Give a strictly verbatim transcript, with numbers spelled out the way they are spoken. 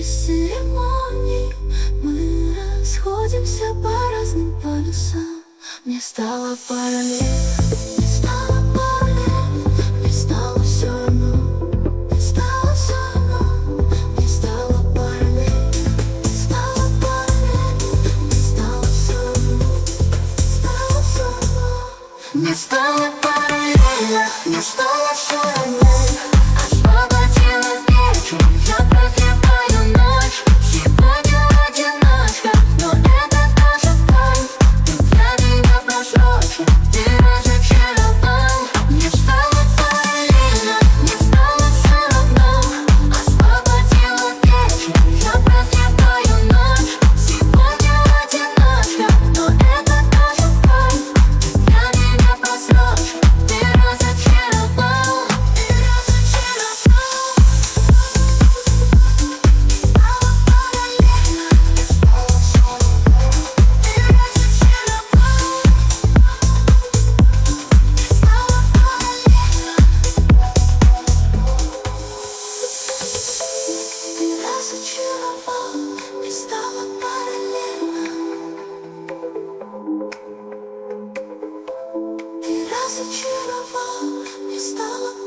без церемоний мы расходимся по разным полюсам. Мне стало параллельно, мне стало параллельно, мне стало все равно, мне стало все равно, мне стало параллельно, мне стало параллельно, мне стало все равно, стало все равно. Мне стало параллельно, мне стало все равно. Освободила вечер, я прозреваю ночь. Сегодня одиночка, но это тоже кайф. Ты для меня просрочен, ты разочаровал. Мне стало параллельно, мне стало все равно. Освободила вечер, я прозреваю ночь. Сегодня одиночка, но это тоже кайф. Ты для меня просрочен, ты разочаровал. Ты разочаровал. Ты разочаровал, мне стало параллельно. Ты разочаровал, мне стало